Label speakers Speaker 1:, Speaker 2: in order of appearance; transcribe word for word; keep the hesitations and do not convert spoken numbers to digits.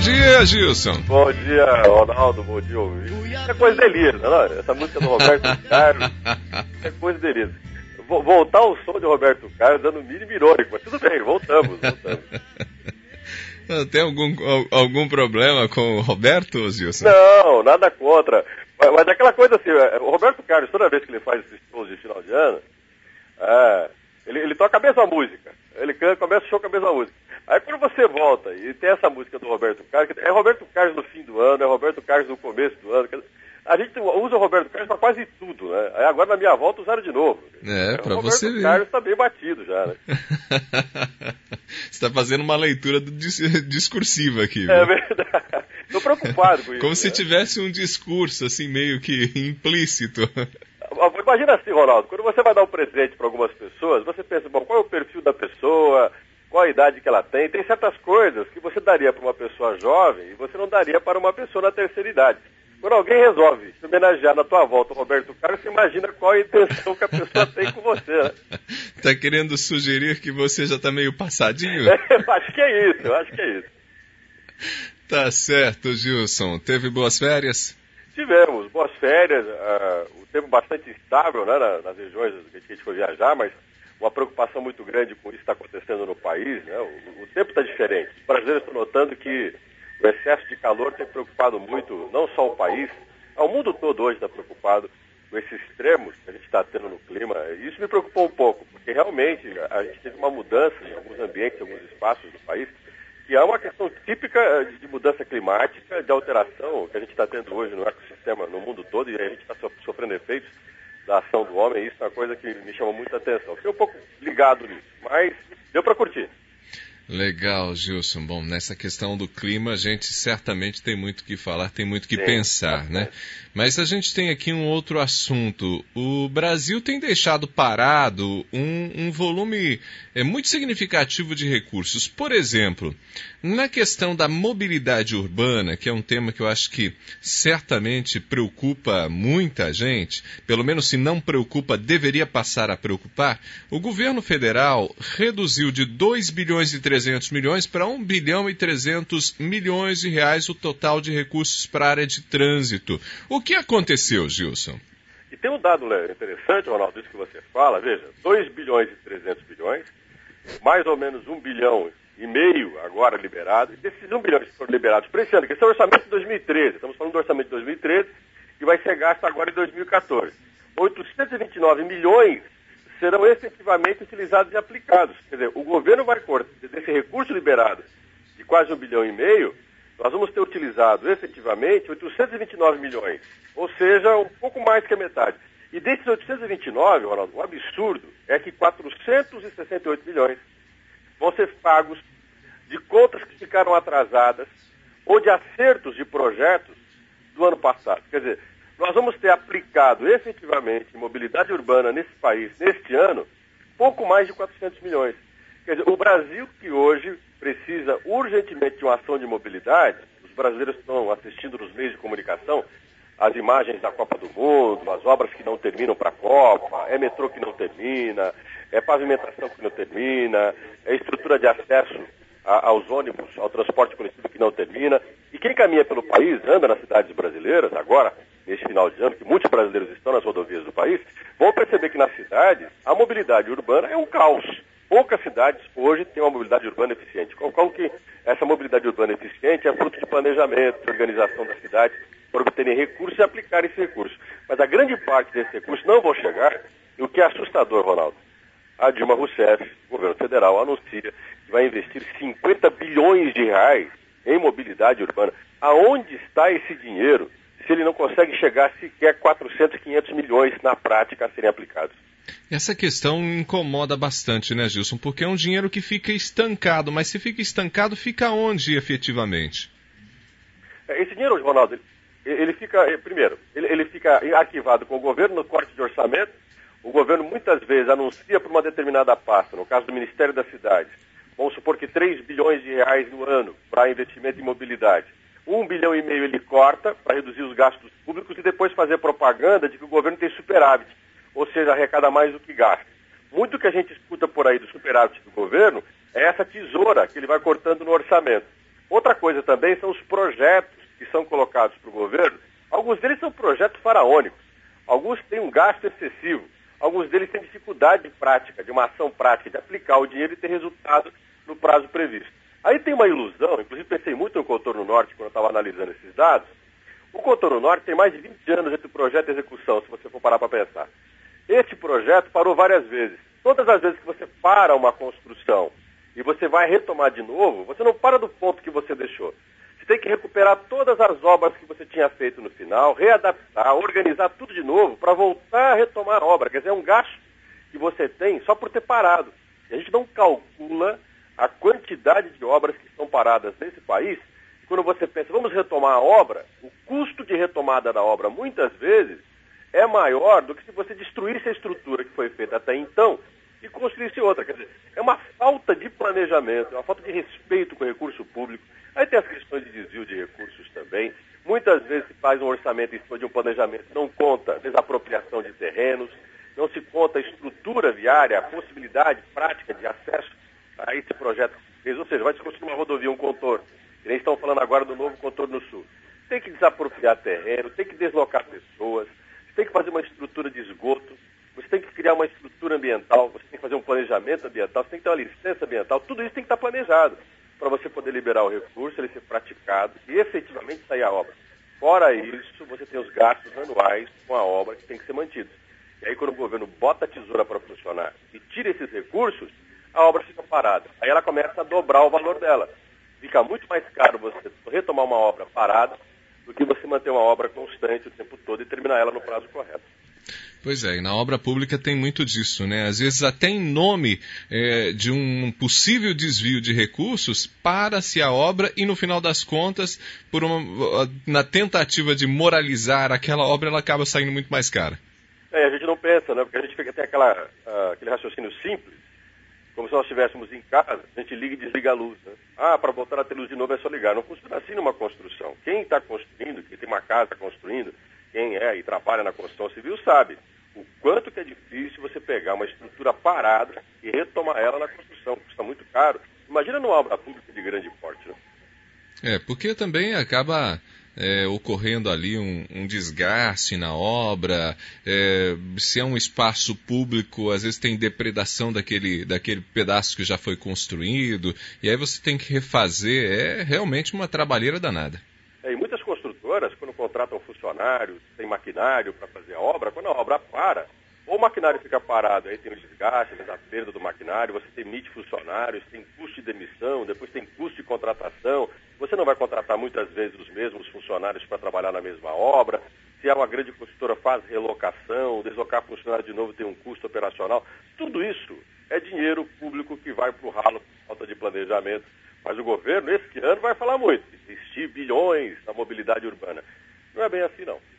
Speaker 1: dia, Gilson.
Speaker 2: Bom dia, Ronaldo. Bom dia, ouvinte. É coisa de Elias, não é? Essa música do Roberto Carlos é coisa de Elias. Voltar ao som de Roberto Carlos dando mínimo irônico, mas tudo bem, voltamos, voltamos.
Speaker 1: Tem algum, algum problema com o Roberto, Gilson?
Speaker 2: Não, nada contra. Mas, mas é aquela coisa assim, o Roberto Carlos, toda vez que ele faz esses shows de final de ano, é, ele, ele toca a mesma música. Ele canta, começa o show com a mesma música. Aí quando você volta e tem essa música do Roberto Carlos, é Roberto Carlos no fim do ano, é Roberto Carlos no começo do ano. A gente usa o Roberto Carlos para quase tudo, né? Aí agora na minha volta usaram de novo.
Speaker 1: É, para você ver.
Speaker 2: O Roberto Carlos está bem batido já, né?
Speaker 1: Você está fazendo uma leitura discursiva aqui. Viu?
Speaker 2: É verdade. Estou preocupado com isso.
Speaker 1: Como se
Speaker 2: né?
Speaker 1: tivesse um discurso, assim, meio que implícito.
Speaker 2: Imagina assim, Ronaldo, quando você vai dar um presente para algumas pessoas, você pensa, bom, qual é o perfil da pessoa, qual a idade que ela tem. Tem certas coisas que você daria para uma pessoa jovem e você não daria para uma pessoa na terceira idade. Quando alguém resolve se homenagear na tua volta o Roberto Carlos, você imagina qual a intenção que a pessoa tem com você, né?
Speaker 1: Tá querendo sugerir que você já tá meio passadinho?
Speaker 2: É, acho que é isso, acho que é isso.
Speaker 1: Tá certo, Gilson. Teve boas férias?
Speaker 2: Tivemos boas férias, uh, o tempo bastante instável, né, nas regiões que a gente foi viajar, mas uma preocupação muito grande com isso que está acontecendo no país, né? O, o tempo está diferente. Os brasileiros estão notando que o excesso de calor tem preocupado muito, não só o país, o mundo todo hoje está preocupado com esses extremos que a gente está tendo no clima. E isso me preocupou um pouco, porque realmente a gente teve uma mudança em alguns ambientes, em alguns espaços do país, que é uma questão típica de mudança climática, de alteração que a gente está tendo hoje no ecossistema, no mundo todo, e a gente está sofrendo efeitos da ação do homem, e isso é uma coisa que me chama muita atenção. Fiquei um pouco ligado nisso, mas deu para curtir.
Speaker 1: Legal, Gilson. Bom, nessa questão do clima a gente certamente tem muito que falar, tem muito que
Speaker 2: Sim,
Speaker 1: pensar, né? Mas a gente tem aqui um outro assunto. O Brasil tem deixado parado um, um volume é, muito significativo de recursos. Por exemplo, na questão da mobilidade urbana, que é um tema que eu acho que certamente preocupa muita gente, pelo menos se não preocupa, deveria passar a preocupar, o governo federal reduziu de dois bilhões e trezentos milhões para um bilhão e trezentos milhões de reais o total de recursos para a área de trânsito. O que aconteceu, Gilson?
Speaker 2: E tem um dado interessante, Ronaldo, isso que você fala, veja, dois bilhões e trezentos milhões, mais ou menos um bilhão e meio agora liberado, e desses um bilhão que foram liberados para esse ano, que esse é o orçamento de dois mil e treze, estamos falando do orçamento de dois mil e treze, que vai ser gasto agora em dois mil e quatorze. oitocentos e vinte e nove milhões serão efetivamente utilizados e aplicados. Quer dizer, o governo vai cortar, desse recurso liberado de quase um bilhão e meio, nós vamos ter utilizado efetivamente oitocentos e vinte e nove milhões, ou seja, um pouco mais que a metade. E desses oitocentos e vinte e nove, Ronaldo, o absurdo é que quatrocentos e sessenta e oito milhões vão ser pagos de contas que ficaram atrasadas ou de acertos de projetos do ano passado. Quer dizer, nós vamos ter aplicado efetivamente em mobilidade urbana nesse país, neste ano, pouco mais de quatrocentos milhões. Quer dizer, o Brasil que hoje precisa urgentemente de uma ação de mobilidade, os brasileiros estão assistindo nos meios de comunicação as imagens da Copa do Mundo, as obras que não terminam para a Copa, é metrô que não termina, é pavimentação que não termina, é estrutura de acesso a, aos ônibus, ao transporte coletivo que não termina. E quem caminha pelo país, anda nas cidades brasileiras, agora, neste final de ano, que muitos brasileiros estão nas rodovias do país, vão perceber que nas cidades a mobilidade urbana é um caos. Poucas cidades hoje têm uma mobilidade urbana eficiente. Como que essa mobilidade urbana eficiente é fruto de planejamento, de organização da cidade, para obterem recursos e aplicar esse recurso. Mas a grande parte desses recursos não vão chegar, e o que é assustador, Ronaldo, a Dilma Rousseff, o governo federal, anuncia que vai investir cinquenta bilhões de reais em mobilidade urbana. Aonde está esse dinheiro se ele não consegue chegar sequer quatrocentos, quinhentos milhões na prática a serem aplicados?
Speaker 1: Essa questão incomoda bastante, né, Gilson? Porque é um dinheiro que fica estancado, mas se fica estancado, fica onde efetivamente?
Speaker 2: Esse dinheiro, Ronaldo, ele, ele fica, primeiro, ele, ele fica arquivado com o governo no corte de orçamento. O governo muitas vezes anuncia para uma determinada pasta, no caso do Ministério das Cidades, vamos supor que três bilhões de reais no ano para investimento em mobilidade. Um bilhão e meio ele corta para reduzir os gastos públicos e depois fazer propaganda de que o governo tem superávit, ou seja, arrecada mais do que gasta. Muito que a gente escuta por aí do superávit do governo é essa tesoura que ele vai cortando no orçamento. Outra coisa também são os projetos que são colocados para o governo. Alguns deles são projetos faraônicos, alguns têm um gasto excessivo, alguns deles têm dificuldade prática, de uma ação prática, de aplicar o dinheiro e ter resultado no prazo previsto. Aí tem uma ilusão, inclusive pensei muito no Contorno Norte quando eu estava analisando esses dados. O Contorno Norte tem mais de vinte anos entre projeto e execução, se você for parar para pensar. Este projeto parou várias vezes. Todas as vezes que você para uma construção e você vai retomar de novo, você não para do ponto que você deixou. Você tem que recuperar todas as obras que você tinha feito no final, readaptar, organizar tudo de novo para voltar a retomar a obra. Quer dizer, é um gasto que você tem só por ter parado. E a gente não calcula a quantidade de obras que estão paradas nesse país. E quando você pensa, vamos retomar a obra, o custo de retomada da obra, muitas vezes, é maior do que se você destruísse a estrutura que foi feita até então e construísse outra. Quer dizer, é uma falta de planejamento, é uma falta de respeito com o recurso público. Aí tem as questões de desvio de recursos também. Muitas vezes se faz um orçamento em cima de um planejamento, não conta desapropriação de terrenos, não se conta a estrutura viária, a possibilidade prática de acesso a esse projeto. Ou seja, vai se construir uma rodovia, um contorno. E nem estão falando agora do novo contorno sul. Tem que desapropriar terreno, tem que deslocar pessoas, tem que fazer uma estrutura de esgoto, você tem que criar uma estrutura ambiental, você tem que fazer um planejamento ambiental, você tem que ter uma licença ambiental, tudo isso tem que estar planejado para você poder liberar o recurso, ele ser praticado e efetivamente sair a obra. Fora isso, você tem os gastos anuais com a obra que tem que ser mantidos. E aí quando o governo bota a tesoura para funcionar e tira esses recursos, a obra fica parada. Aí ela começa a dobrar o valor dela. Fica muito mais caro você retomar uma obra parada do que você manter uma obra constante o tempo todo e terminar ela no prazo correto.
Speaker 1: Pois é, e na obra pública tem muito disso, né? Às vezes até em nome é, de um possível desvio de recursos, para-se a obra e no final das contas, por uma, na tentativa de moralizar aquela obra, ela acaba saindo muito mais cara.
Speaker 2: É, a gente não pensa, né? Porque a gente fica, tem aquela, uh, aquele raciocínio simples, como se nós estivéssemos em casa, a gente liga e desliga a luz, né? Ah, para voltar a ter luz de novo é só ligar. Não funciona assim numa construção. Quem está construindo, quem tem uma casa construindo, quem é e trabalha na construção civil sabe o quanto que é difícil você pegar uma estrutura parada e retomar ela na construção. Custa muito caro. Imagina numa obra pública de grande porte, né?
Speaker 1: É, porque também acaba é, ocorrendo ali um, um desgaste na obra, é, se é um espaço público, às vezes tem depredação daquele, daquele pedaço que já foi construído, e aí você tem que refazer, é realmente uma trabalheira danada.
Speaker 2: É, e muitas construtoras, quando contratam funcionários, tem maquinário para fazer a obra, quando a obra para, ou o maquinário fica parado, aí tem o desgaste, a perda do maquinário, você demite funcionários, tem custo de demissão, depois tem custo de contratação, você não vai contratar muitas vezes os mesmos funcionários para trabalhar na mesma obra, se é uma grande construtora faz relocação, deslocar funcionário de novo tem um custo operacional, tudo isso é dinheiro público que vai para o ralo por falta de planejamento. Mas o governo, esse ano, vai falar muito, investir bilhões na mobilidade urbana. Não é bem assim, não.